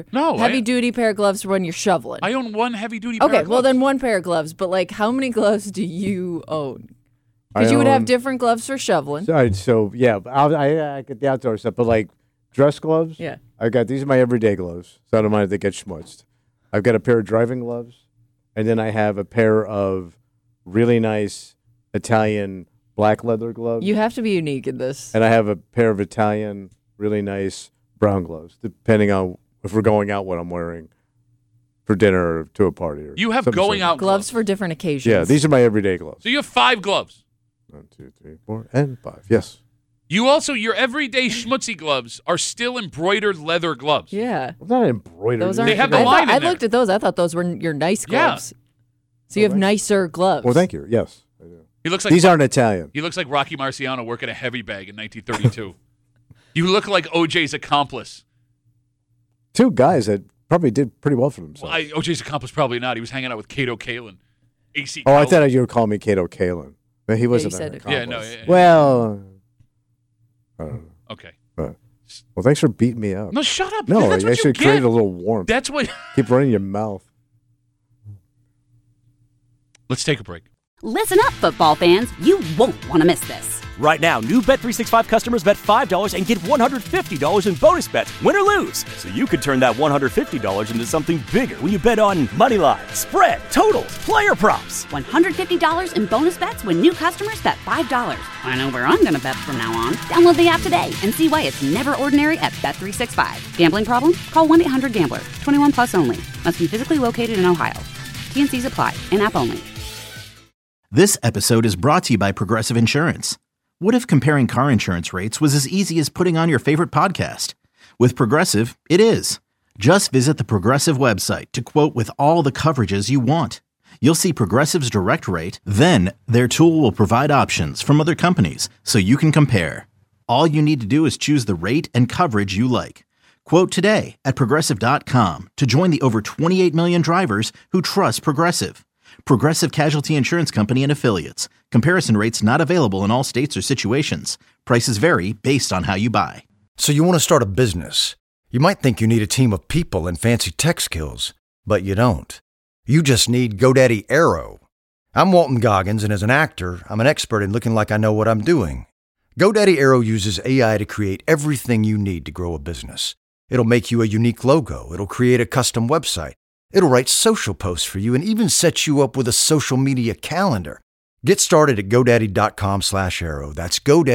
G: duty pair of gloves for when you're shoveling.
E: I own one heavy duty. pair of
G: Okay,
E: gloves.
G: well then one pair of gloves. But like, how many gloves do you own? Because you would have different gloves for shoveling.
F: So yeah, I get the outdoor stuff, but like dress gloves.
G: Yeah,
F: these are my everyday gloves, so I don't mind if they get schmutzed. I've got a pair of driving gloves, and then I have a pair of really nice Italian black leather gloves.
G: You have to be unique in this.
F: And I have a pair of Italian really nice brown gloves, depending on if we're going out, what I'm wearing for dinner or to a party. Or
E: you have going out
G: gloves for different occasions.
F: Yeah, these are my everyday gloves.
E: So you have 5 gloves.
F: 1, 2, 3, 4, and 5. Yes.
E: You also, your everyday schmutzy gloves are still embroidered leather gloves.
G: Yeah.
F: Well, not embroidered.
G: Those
E: they have the line in there.
G: I looked at those. I thought those were your nice gloves. So you have nicer gloves.
F: Well, thank you. Yes, I do.
E: He looks like
F: these aren't Italian.
E: He looks like Rocky Marciano working a heavy bag in 1932. You look like OJ's accomplice.
F: 2 guys that probably did pretty well for themselves.
E: Well, OJ's accomplice probably not. He was hanging out with Kato Kalin. AC.
F: I thought you were calling me Kato Kalin. But he wasn't an accomplice.
E: Yeah, no. Yeah.
F: Well, I don't know.
E: Okay.
F: Well, thanks for beating me up.
E: No, shut up.
F: No,
E: that's
F: I
E: what
F: should
E: you
F: create
E: get.
F: a little warmth.
E: That's what.
F: Keep running your mouth.
E: Let's take a break.
A: Listen up, football fans. You won't want to miss this.
B: Right now, new Bet365 customers bet $5 and get $150 in bonus bets, win or lose. So you could turn that $150 into something bigger when you bet on money line, spread, totals, player props.
A: $150 in bonus bets when new customers bet $5. I know where I'm going to bet from now on. Download the app today and see why it's never ordinary at Bet365. Gambling problem? Call 1-800-GAMBLER. 21 plus only. Must be physically located in Ohio. T&Cs apply. In-app only.
C: This episode is brought to you by Progressive Insurance. What if comparing car insurance rates was as easy as putting on your favorite podcast? With Progressive, it is. Just visit the Progressive website to quote with all the coverages you want. You'll see Progressive's direct rate, then their tool will provide options from other companies so you can compare. All you need to do is choose the rate and coverage you like. Quote today at Progressive.com to join the over 28 million drivers who trust Progressive. Progressive Casualty Insurance Company and Affiliates. Comparison rates not available in all states or situations. Prices vary based on how you buy.
D: So you want to start a business. You might think you need a team of people and fancy tech skills, but you don't. You just need GoDaddy Aero. I'm Walton Goggins, and as an actor, I'm an expert in looking like I know what I'm doing. GoDaddy Aero uses AI to create everything you need to grow a business. It'll make you a unique logo. It'll create a custom website. It'll write social posts for you and even set you up with a social media calendar. Get started at GoDaddy.com/Airo. That's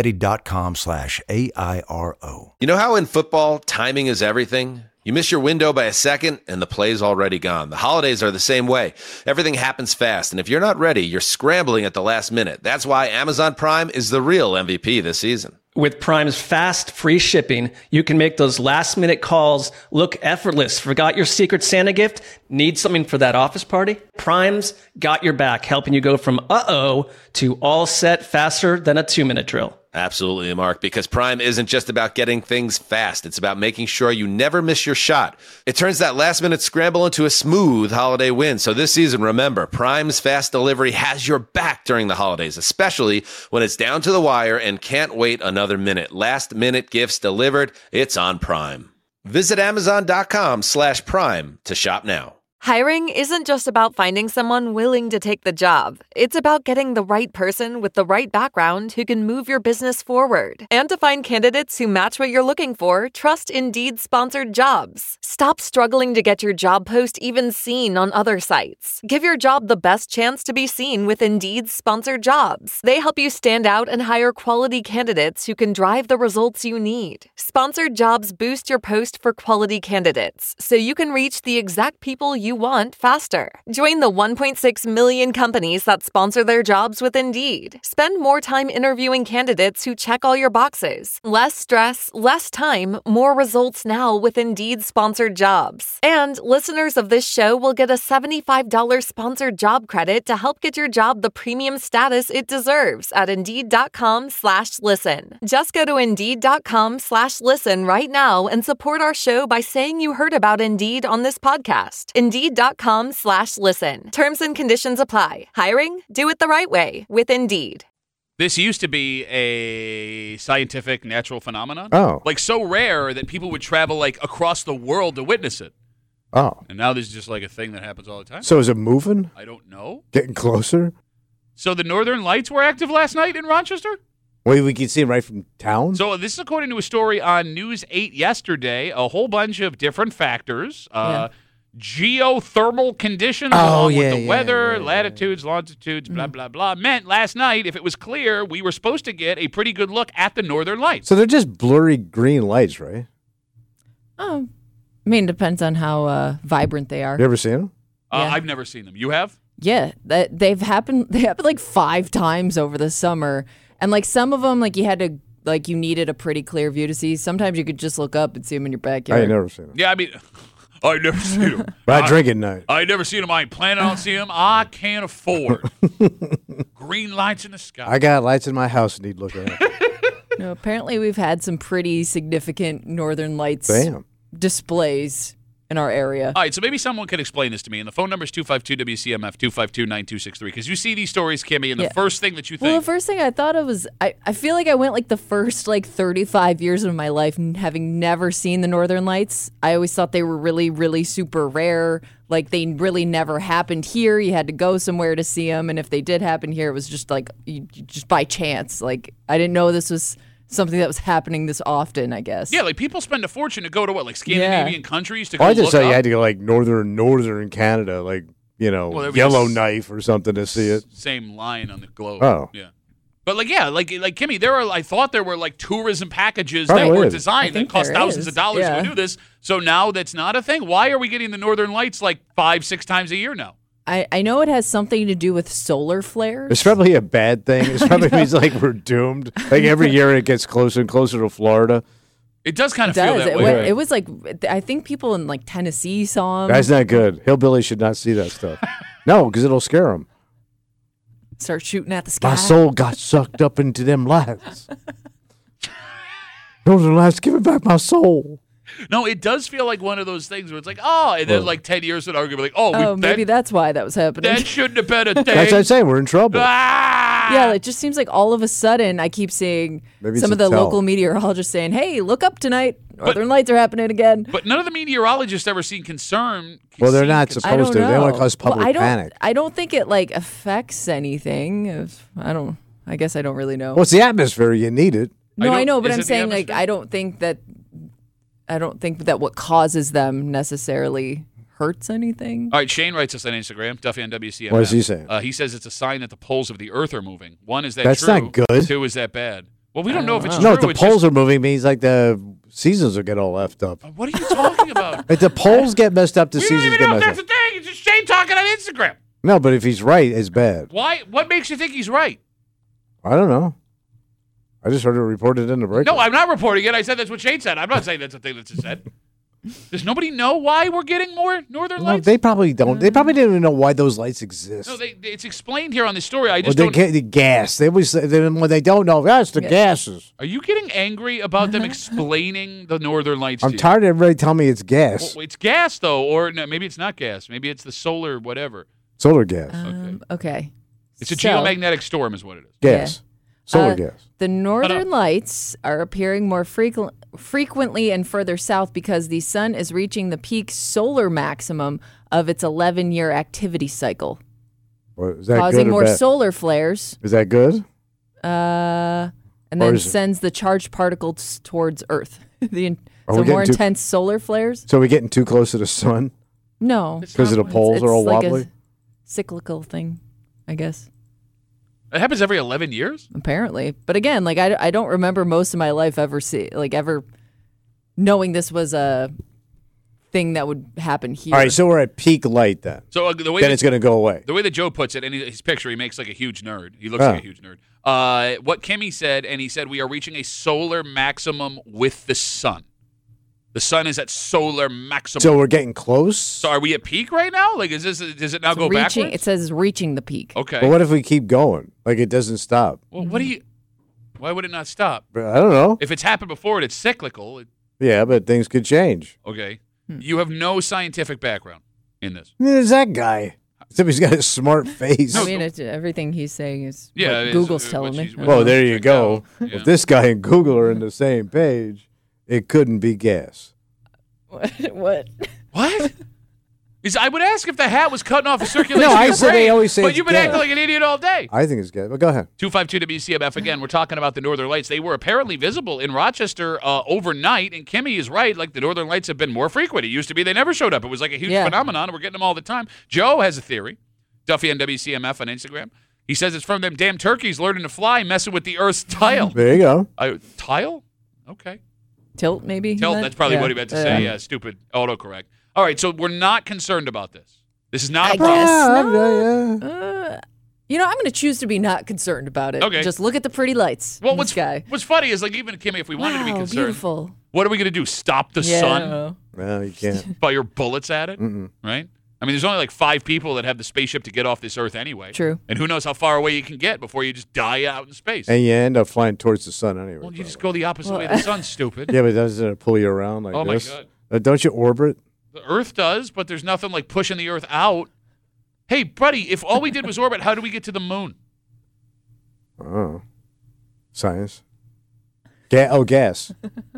D: GoDaddy.com/AIRO.
J: You know how in football, timing is everything? You miss your window by a second, and the play's already gone. The holidays are the same way. Everything happens fast, and if you're not ready, you're scrambling at the last minute. That's why Amazon Prime is the real MVP this season.
K: With Prime's fast, free shipping, you can make those last-minute calls look effortless. Forgot your Secret Santa gift? Need something for that office party? Prime's got your back, helping you go from uh-oh to all set faster than a 2-minute drill.
J: Absolutely, Mark, because Prime isn't just about getting things fast. It's about making sure you never miss your shot. It turns that last-minute scramble into a smooth holiday win. So this season, remember, Prime's fast delivery has your back during the holidays, especially when it's down to the wire and can't wait another minute. Last-minute gifts delivered, it's on Prime. Visit Amazon.com/Prime to shop now.
L: Hiring isn't just about finding someone willing to take the job. It's about getting the right person with the right background who can move your business forward. And to find candidates who match what you're looking for, trust Indeed-sponsored jobs. Stop struggling to get your job post even seen on other sites. Give your job the best chance to be seen with Indeed-sponsored jobs. They help you stand out and hire quality candidates who can drive the results you need. Sponsored jobs boost your post for quality candidates, so you can reach the exact people you want faster. Join the 1.6 million companies that sponsor their jobs with Indeed. Spend more time interviewing candidates who check all your boxes. Less stress, less time, more results now with Indeed-sponsored jobs. And listeners of this show will get a $75 sponsored job credit to help get your job the premium status it deserves at Indeed.com/listen. Just go to Indeed.com/listen right now and support our show by saying you heard about Indeed on this podcast. Indeed.com/listen. Terms and conditions apply. Hiring? Do it the right way with Indeed.
E: This used to be a scientific natural phenomenon.
F: Oh.
E: Like so rare that people would travel like across the world to witness it.
F: Oh.
E: And now there's just like a thing that happens all the time.
F: So is it moving?
E: I don't know.
F: Getting closer?
E: So the Northern Lights were active last night in Rochester?
F: Well, we can see them right from town.
E: So this is according to a story on News 8 yesterday. A whole bunch of different factors. Geothermal conditions along with the weather, latitudes, longitudes, blah, blah, blah, meant last night, if it was clear, we were supposed to get a pretty good look at the Northern Lights.
F: So they're just blurry green lights, right?
G: Oh, I mean, it depends on how vibrant they are.
F: You ever seen them?
E: I've never seen them. You have?
G: Yeah, they've happened. They happened like 5 times over the summer, and like some of them, like you had to, like you needed a pretty clear view to see. Sometimes you could just look up and see them in your backyard.
F: I ain't never seen them.
E: Yeah, I mean, I've never seen them.
F: But I drink at night.
E: I never seen them. I ain't planning on seeing them. I can't afford green lights in the sky.
F: I got lights in my house and need looking at.
G: No, apparently we've had some pretty significant Northern Lights displays in our area.
E: All right, so maybe someone could explain this to me. And the phone number is 252-WCMF, 252-9263. Because you see these stories, Kimmy, and the first thing that you think.
G: Well, the first thing I thought of was, I feel like I went like the first 35 years of my life having never seen the Northern Lights. I always thought they were really, really super rare. Like they really never happened here. You had to go somewhere to see them. And if they did happen here, it was just like, just by chance. Like I didn't know this was something that was happening this often, I guess.
E: Yeah, like people spend a fortune to go to what, like Scandinavian countries to go
F: I just thought
E: look
F: you
E: up?
F: had to go like northern Canada, like, Yellowknife or something to see it.
E: Same line on the globe.
F: Oh.
E: Yeah. But like Kimmy, I thought there were like tourism packages that were designed that cost thousands of dollars to do this. So now that's not a thing. Why are we getting the Northern Lights like 5-6 times a year now?
G: I know it has something to do with solar flares.
F: It's probably a bad thing. It's probably means like we're doomed. Like every year it gets closer and closer to Florida.
E: It does kind of feel that way.
G: It was like, I think people in like Tennessee saw them.
F: That's not good. Hillbillies should not see that stuff. No, because it'll scare them.
G: Start shooting at the sky.
F: My soul got sucked up into them lights. Northern Lights, give me back my soul.
E: No, it does feel like one of those things where it's like, and then like 10 years would argue, like,
G: maybe that's why that was happening.
E: That shouldn't have been a thing.
F: That's what I'm saying. We're in trouble.
G: Yeah, it just seems like all of a sudden I keep seeing some of the local meteorologists saying, hey, look up tonight. Northern Lights are happening again.
E: But none of the meteorologists ever seem concerned.
F: Well, they're not supposed to. They don't want to cause public panic.
G: I don't think it like affects anything. I guess I don't really know.
F: Well, it's the atmosphere. You need it.
G: No, I know, but I'm saying like I don't think that what causes them necessarily hurts anything.
E: All right, Shane writes us on Instagram, Duffy on WCMF.
F: What is he saying?
E: He says it's a sign that the poles of the earth are moving. One, is that
F: That's
E: true?
F: That's not good.
E: 2, is that bad? Well, we don't know if it's
F: No,
E: true.
F: if the poles are moving means like the seasons will get all left up.
E: What are you talking about?
F: If the poles get messed up, the seasons get messed up.
E: That's the thing. It's just Shane talking on Instagram.
F: No, but if he's right, it's bad.
E: Why? What makes you think he's right?
F: I don't know. I just heard it reported in the break.
E: No, I'm not reporting it. I said that's what Shane said. I'm not saying that's the thing that's said. Does nobody know why we're getting more northern lights?
F: They probably don't. They probably didn't even know why those lights exist.
E: No, it's explained here on the story. I just don't.
F: The gas. They always when they don't know. That's the gases.
E: Are you getting angry about them explaining the northern lights?
F: I'm tired of everybody telling me it's gas.
E: Well, it's gas though, or no, maybe it's not gas. Maybe it's the solar whatever.
F: Solar gas.
G: Okay.
E: It's a geomagnetic storm, is what it is.
F: Gas. Solar gas.
G: The northern lights are appearing more frequently and further south because the sun is reaching the peak solar maximum of its 11-year activity cycle, causing more solar flares.
F: Is that good?
G: And then sends the charged particles towards Earth. So more intense solar flares.
F: So are we getting too close to the sun?
G: No.
F: Because the poles are all wobbly?
G: A cyclical thing, I guess.
E: It happens every 11 years?
G: Apparently. But again, like I don't remember most of my life ever knowing this was a thing that would happen here.
F: All right, so we're at peak light then.
E: So the way
F: then it's going to go away.
E: The way that Joe puts it, and his picture, he makes like a huge nerd. He looks like a huge nerd. What Kimmy said, and he said, we are reaching a solar maximum with the sun. The sun is at solar maximum.
F: So we're getting close?
E: So are we at peak right now? Like, does it now go backwards?
G: It says reaching the peak.
E: Okay.
F: But what if we keep going? Like it doesn't stop?
E: Well, why would it not stop?
F: I don't know.
E: If it's happened before and it's cyclical.
F: Yeah, but things could change.
E: Okay. You have no scientific background in this.
F: There's that guy. Except he's got a smart face.
G: I mean, everything he's saying is what Google's telling me.
F: Well, there you go. Yeah. If this guy and Google are in the same page, it couldn't be gas.
G: What?
E: What? I would ask if the hat was cutting off a circulation.
F: No, I said they always say.
E: But you've been acting like an idiot all day.
F: I think it's gas. But go ahead.
E: 252 WCMF again. We're talking about the Northern Lights. They were apparently visible in Rochester overnight, and Kimmy is right. Like the Northern Lights have been more frequent. It used to be they never showed up. It was like a huge phenomenon. We're getting them all the time. Joe has a theory. Duffy on WCMF on Instagram. He says it's from them damn turkeys learning to fly, messing with the Earth's tile.
F: There you go.
E: Tile? Okay.
G: Tilt, maybe?
E: Tilt, that's probably what he meant to say. Yeah, stupid autocorrect. All right, so we're not concerned about this. This is not a problem.
G: I'm going to choose to be not concerned about it.
E: Okay.
G: Just look at the pretty lights.
E: Well, what's funny is, like, even Kimmy, if we wanted to be concerned,
G: beautiful.
E: What are we going to do? Stop the sun?
F: No, you can't.
E: Fire bullets at it? Right? I mean, there's only like 5 people that have the spaceship to get off this Earth anyway.
G: True.
E: And who knows how far away you can get before you just die out in space.
F: And you end up flying towards the sun anyway.
E: Well, you just go the opposite way of the sun, stupid.
F: Yeah, but doesn't it pull you around like this?
E: Oh, my God.
F: Don't you orbit?
E: The Earth does, but there's nothing like pushing the Earth out. Hey, buddy, if all we did was orbit, how do we get to the moon?
F: Oh. Science. Gas.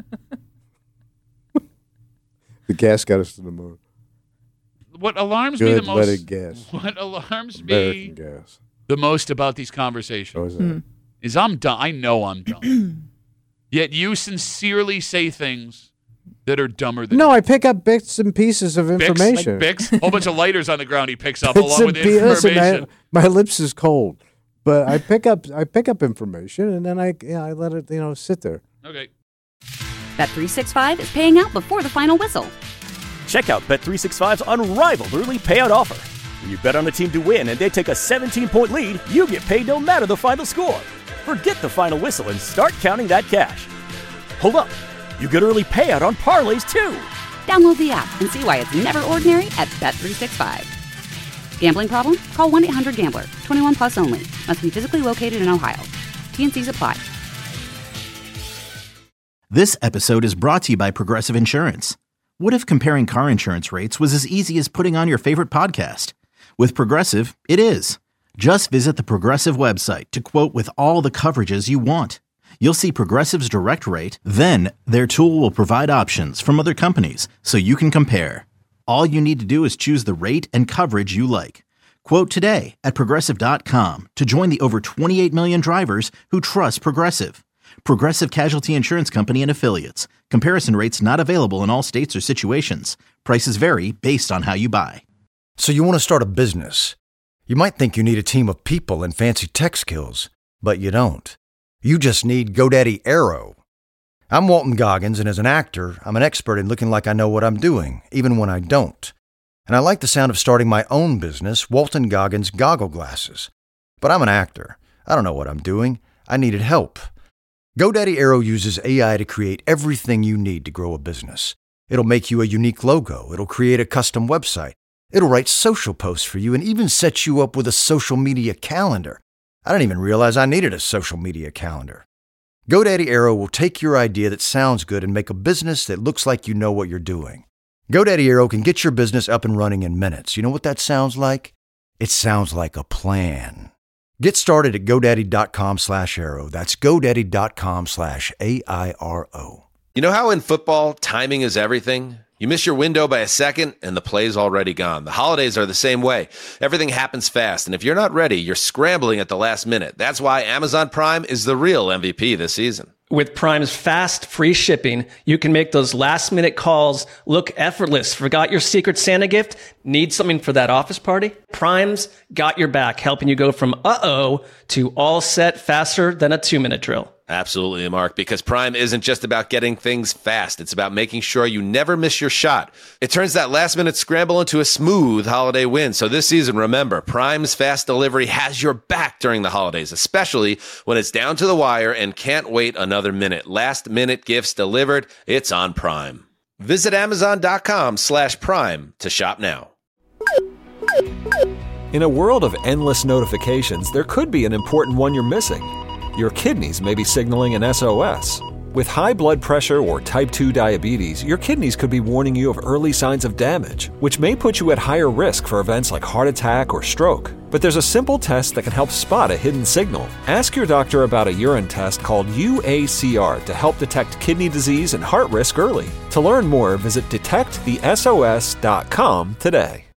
F: The gas got us to the moon.
E: What alarms me the most?
F: Gas.
E: What alarms
F: me
E: the most about these conversations is I'm dumb. I know I'm dumb. Yet you sincerely say things that are dumber than
F: I pick up bits and pieces of information.
E: Bits? A whole bunch of lighters on the ground he picks up along with information.
F: Listen, my lips is cold, but I pick up information and then I let it sit there.
E: Okay.
A: Bet365 is paying out before the final whistle.
B: Check out Bet365's unrivaled early payout offer. When you bet on a team to win and they take a 17-point lead, you get paid no matter the final score. Forget the final whistle and start counting that cash. Hold up. You get early payout on parlays, too.
A: Download the app and see why it's never ordinary at Bet365. Gambling problem? Call 1-800-GAMBLER. 21 plus only. Must be physically located in Ohio. T&Cs apply.
C: This episode is brought to you by Progressive Insurance. What if comparing car insurance rates was as easy as putting on your favorite podcast? With Progressive, it is. Just visit the Progressive website to quote with all the coverages you want. You'll see Progressive's direct rate, then their tool will provide options from other companies so you can compare. All you need to do is choose the rate and coverage you like. Quote today at Progressive.com to join the over 28 million drivers who trust Progressive. Progressive Casualty Insurance Company and Affiliates. Comparison rates not available in all states or situations. Prices vary based on how you buy.
D: So you want to start a business. You might think you need a team of people and fancy tech skills, but you don't. You just need GoDaddy Aero. I'm Walton Goggins, and as an actor, I'm an expert in looking like I know what I'm doing, even when I don't. And I like the sound of starting my own business, Walton Goggins Goggle Glasses. But I'm an actor. I don't know what I'm doing. I needed help. GoDaddy Aero uses AI to create everything you need to grow a business. It'll make you a unique logo. It'll create a custom website. It'll write social posts for you and even set you up with a social media calendar. I didn't even realize I needed a social media calendar. GoDaddy Aero will take your idea that sounds good and make a business that looks like you know what you're doing. GoDaddy Aero can get your business up and running in minutes. You know what that sounds like? It sounds like a plan. Get started at GoDaddy.com/Aero. That's GoDaddy.com/AIRO.
J: You know how in football, timing is everything? You miss your window by a second, and the play's already gone. The holidays are the same way. Everything happens fast, and if you're not ready, you're scrambling at the last minute. That's why Amazon Prime is the real MVP this season.
K: With Prime's fast, free shipping, you can make those last-minute calls look effortless. Forgot your Secret Santa gift? Need something for that office party? Prime's got your back, helping you go from uh-oh to all set faster than a 2-minute drill.
J: Absolutely, Mark, because Prime isn't just about getting things fast. It's about making sure you never miss your shot. It turns that last-minute scramble into a smooth holiday win. So this season, remember, Prime's fast delivery has your back during the holidays, especially when it's down to the wire and can't wait another minute. Last-minute gifts delivered, it's on Prime. Visit Amazon.com/Prime to shop now.
M: In a world of endless notifications, there could be an important one you're missing. Your kidneys may be signaling an SOS. With high blood pressure or type 2 diabetes, your kidneys could be warning you of early signs of damage, which may put you at higher risk for events like heart attack or stroke. But there's a simple test that can help spot a hidden signal. Ask your doctor about a urine test called UACR to help detect kidney disease and heart risk early. To learn more, visit detectthesos.com today.